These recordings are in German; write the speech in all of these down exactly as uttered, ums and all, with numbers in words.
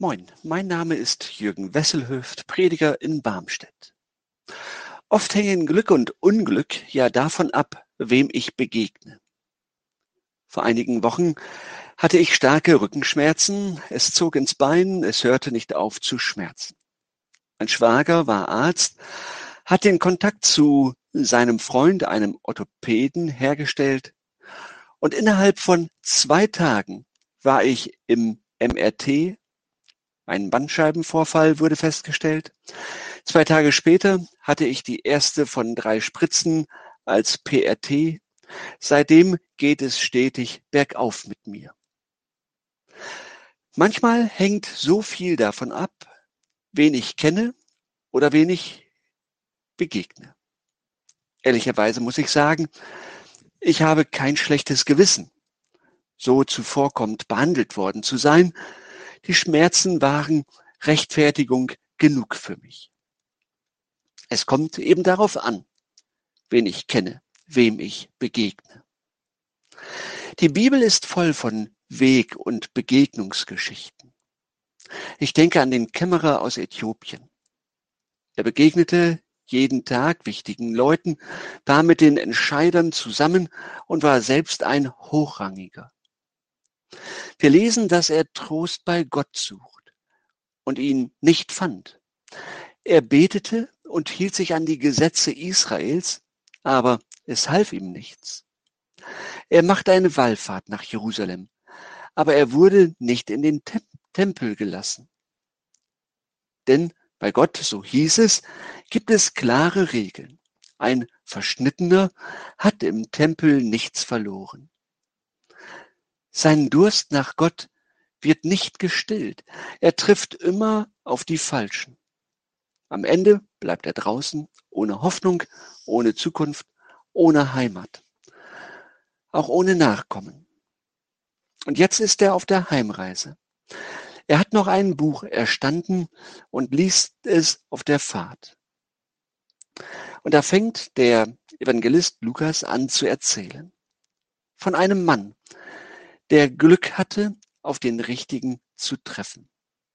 Moin, mein Name ist Jürgen Wesselhöft, Prediger in Barmstedt. Oft hängen Glück und Unglück ja davon ab, wem ich begegne. Vor einigen Wochen hatte ich starke Rückenschmerzen, es zog ins Bein, es hörte nicht auf zu schmerzen. Mein Schwager war Arzt, hat den Kontakt zu seinem Freund, einem Orthopäden, hergestellt und innerhalb von zwei Tagen war ich im M R T. Ein Bandscheibenvorfall wurde festgestellt. Zwei Tage später hatte ich die erste von drei Spritzen als P R T. Seitdem geht es stetig bergauf mit mir. Manchmal hängt so viel davon ab, wen ich kenne oder wen ich begegne. Ehrlicherweise muss ich sagen, ich habe kein schlechtes Gewissen, so zuvorkommend behandelt worden zu sein. Die Schmerzen waren Rechtfertigung genug für mich. Es kommt eben darauf an, wen ich kenne, wem ich begegne. Die Bibel ist voll von Weg- und Begegnungsgeschichten. Ich denke an den Kämmerer aus Äthiopien. Er begegnete jeden Tag wichtigen Leuten, war mit den Entscheidern zusammen und war selbst ein Hochrangiger. Wir lesen, dass er Trost bei Gott sucht und ihn nicht fand. Er betete und hielt sich an die Gesetze Israels, aber es half ihm nichts. Er machte eine Wallfahrt nach Jerusalem, aber er wurde nicht in den Tem- Tempel gelassen. Denn bei Gott, so hieß es, gibt es klare Regeln. Ein Verschnittener hat im Tempel nichts verloren. Sein Durst nach Gott wird nicht gestillt. Er trifft immer auf die Falschen. Am Ende bleibt er draußen, ohne Hoffnung, ohne Zukunft, ohne Heimat, auch ohne Nachkommen. Und jetzt ist er auf der Heimreise. Er hat noch ein Buch erstanden und liest es auf der Fahrt. Und da fängt der Evangelist Lukas an zu erzählen. Von einem Mann, der Glück hatte, auf den Richtigen zu treffen.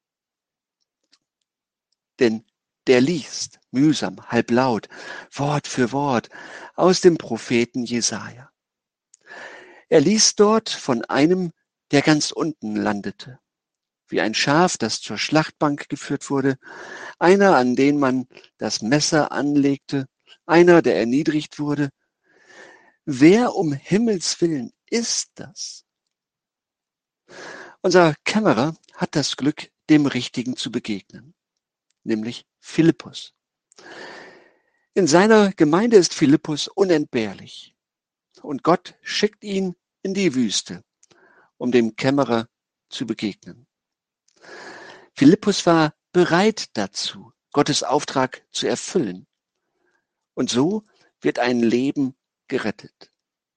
Denn der liest, mühsam, halblaut, Wort für Wort, aus dem Propheten Jesaja. Er liest dort von einem, der ganz unten landete, wie ein Schaf, das zur Schlachtbank geführt wurde, einer, an den man das Messer anlegte, einer, der erniedrigt wurde. Wer um Himmels willen ist das? Unser Kämmerer hat das Glück, dem Richtigen zu begegnen, nämlich Philippus. In seiner Gemeinde ist Philippus unentbehrlich und Gott schickt ihn in die Wüste, um dem Kämmerer zu begegnen. Philippus war bereit dazu, Gottes Auftrag zu erfüllen. Und so wird ein Leben gerettet.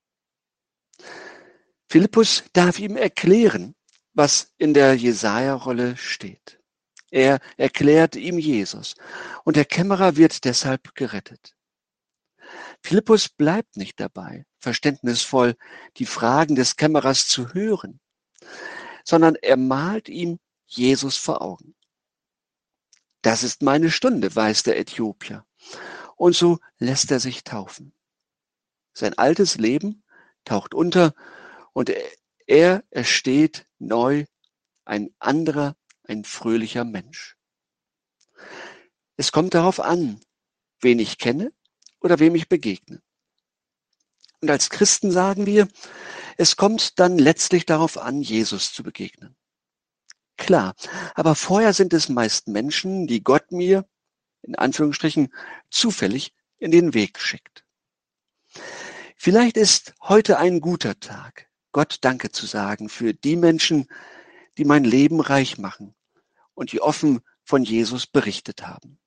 Philippus darf ihm erklären, was in der Jesaja-Rolle steht. Er erklärt ihm Jesus und der Kämmerer wird deshalb gerettet. Philippus bleibt nicht dabei, verständnisvoll die Fragen des Kämmerers zu hören, sondern er malt ihm Jesus vor Augen. Das ist meine Stunde, weiß der Äthiopier. Und so lässt er sich taufen. Sein altes Leben taucht unter und er ersteht neu, ein anderer, ein fröhlicher Mensch. Es kommt darauf an, wen ich kenne oder wem ich begegne. Und als Christen sagen wir, es kommt dann letztlich darauf an, Jesus zu begegnen. Klar, aber vorher sind es meist Menschen, die Gott mir, in Anführungsstrichen, zufällig in den Weg schickt. Vielleicht ist heute ein guter Tag, Gott Danke zu sagen für die Menschen, die mein Leben reich machen und die offen von Jesus berichtet haben.